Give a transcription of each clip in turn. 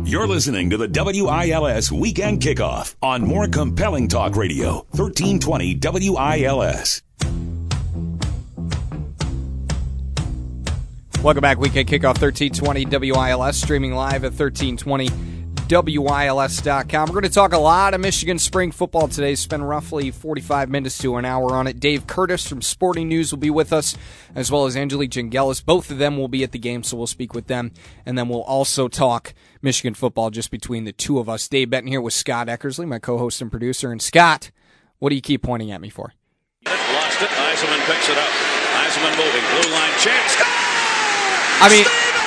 You're listening to the WILS Weekend Kickoff on more compelling talk radio, 1320 WILS. Welcome back, Weekend Kickoff, 1320 WILS, streaming live at 1320WILS.com. We're going to talk a lot of Michigan spring football today. Spend roughly 45 minutes to an hour on it. Dave Curtis from Sporting News will be with us, as well as Angelique Jangelis. Both of them will be at the game, so we'll speak with them. And then we'll also talk Michigan football just between the two of us. Dave Benton here with Scott Eckersley, my co-host and producer. And Scott, what do you keep pointing at me for? Lost it. Eisenman picks it up. Eisenman moving. Blue line chance. I mean,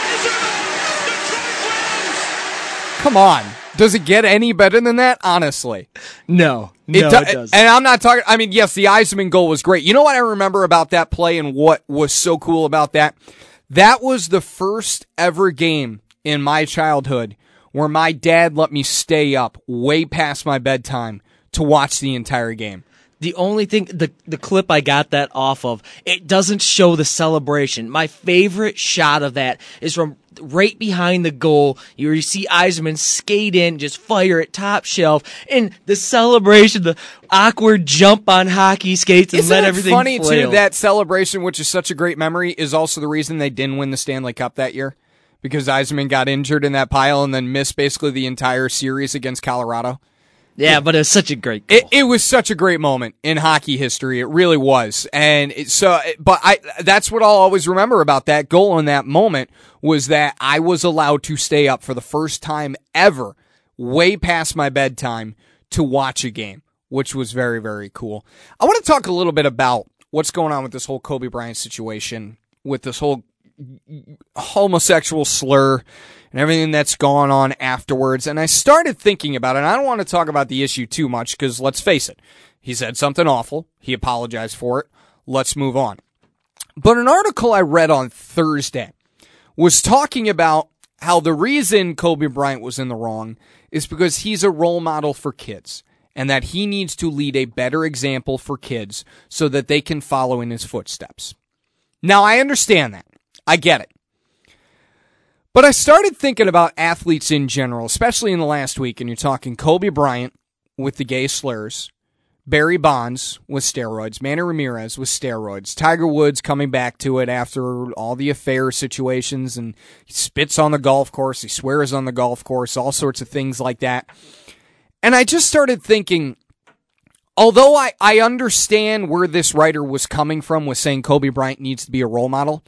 come on. Does it get any better than that? Honestly. No, it doesn't. And I'm not talking, I mean, yes, the Eisenman goal was great. You know what I remember about that play and what was so cool about that? That was the first ever game in my childhood where my dad let me stay up way past my bedtime to watch the entire game. The only thing, the clip I got that off of, it doesn't show the celebration. My favorite shot of that is from right behind the goal. You see Eisenman skate in, just fire it top shelf, and the celebration, the awkward jump on hockey skates and let everything flail. Isn't it funny, too, that celebration, which is such a great memory, is also the reason they didn't win the Stanley Cup that year? Because Eisenman got injured in that pile and then missed basically the entire series against Colorado. Yeah, but it was such a great goal. It was such a great moment in hockey history. It really was. And that's what I'll always remember about that goal in that moment was that I was allowed to stay up for the first time ever, way past my bedtime, to watch a game, which was very, very cool. I want to talk a little bit about what's going on with this whole Kobe Bryant situation, with this whole homosexual slur and everything that's gone on afterwards. And I started thinking about it, and I don't want to talk about the issue too much because let's face it, he said something awful. He apologized for it. Let's move on. But an article I read on Thursday was talking about how the reason Kobe Bryant was in the wrong is because he's a role model for kids and that he needs to lead a better example for kids so that they can follow in his footsteps. Now, I understand that. I get it. But I started thinking about athletes in general, especially in the last week, and you're talking Kobe Bryant with the gay slurs, Barry Bonds with steroids, Manny Ramirez with steroids, Tiger Woods coming back to it after all the affair situations, and he spits on the golf course, he swears on the golf course, all sorts of things like that. And I just started thinking, although I understand where this writer was coming from with saying Kobe Bryant needs to be a role model,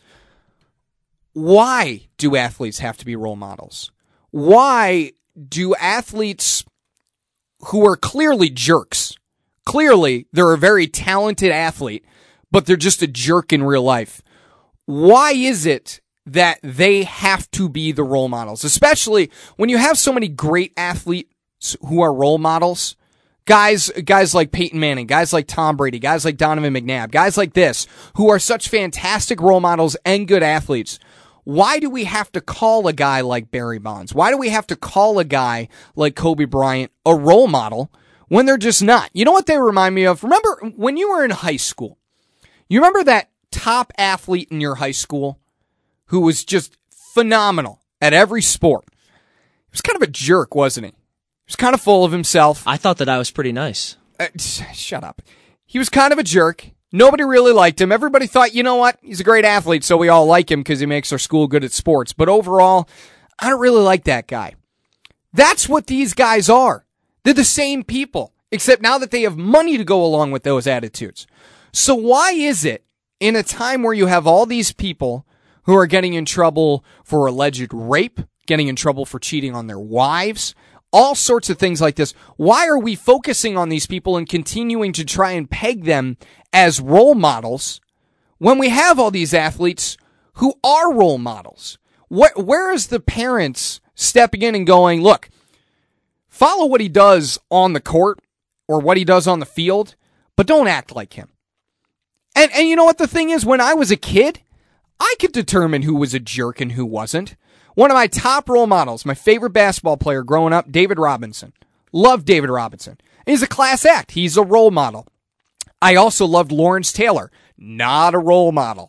why do athletes have to be role models? Why do athletes who are clearly jerks, clearly they're a very talented athlete, but they're just a jerk in real life, why is it that they have to be the role models? Especially when you have so many great athletes who are role models, guys like Peyton Manning, guys like Tom Brady, guys like Donovan McNabb, guys like this, who are such fantastic role models and good athletes. Why do we have to call a guy like Barry Bonds? Why do we have to call a guy like Kobe Bryant a role model when they're just not? You know what they remind me of? Remember when you were in high school? You remember that top athlete in your high school who was just phenomenal at every sport? He was kind of a jerk, wasn't he? He was kind of full of himself. I thought that I was pretty nice. Shut up. He was kind of a jerk. Nobody really liked him. Everybody thought, you know what? He's a great athlete, so we all like him because he makes our school good at sports. But overall, I don't really like that guy. That's what these guys are. They're the same people, except now that they have money to go along with those attitudes. So why is it, in a time where you have all these people who are getting in trouble for alleged rape, getting in trouble for cheating on their wives, all sorts of things like this, why are we focusing on these people and continuing to try and peg them as role models when we have all these athletes who are role models? Where is the parents stepping in and going, look, follow what he does on the court or what he does on the field, but don't act like him. And you know what the thing is? When I was a kid, I could determine who was a jerk and who wasn't. One of my top role models, my favorite basketball player growing up, David Robinson. Loved David Robinson. He's a class act. He's a role model. I also loved Lawrence Taylor. Not a role model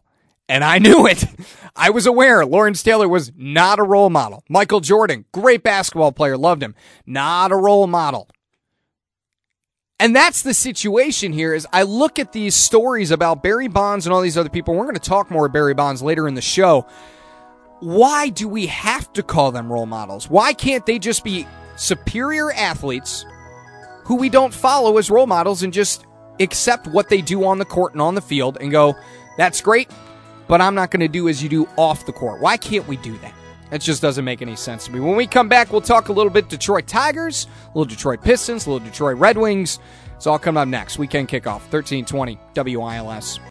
And I knew it. I was aware Lawrence Taylor was not a role model. Michael Jordan, great basketball player, loved him. Not a role model. And that's the situation here is I look at these stories about Barry Bonds and all these other people. We're going to talk more about Barry Bonds later in the show. Why do we have to call them role models? Why can't they just be superior athletes who we don't follow as role models and just accept what they do on the court and on the field and go, that's great, but I'm not going to do as you do off the court? Why can't we do that? It just doesn't make any sense to me. When we come back, we'll talk a little bit Detroit Tigers, a little Detroit Pistons, a little Detroit Red Wings. It's all coming up next. Weekend Kickoff, 1320 WILS.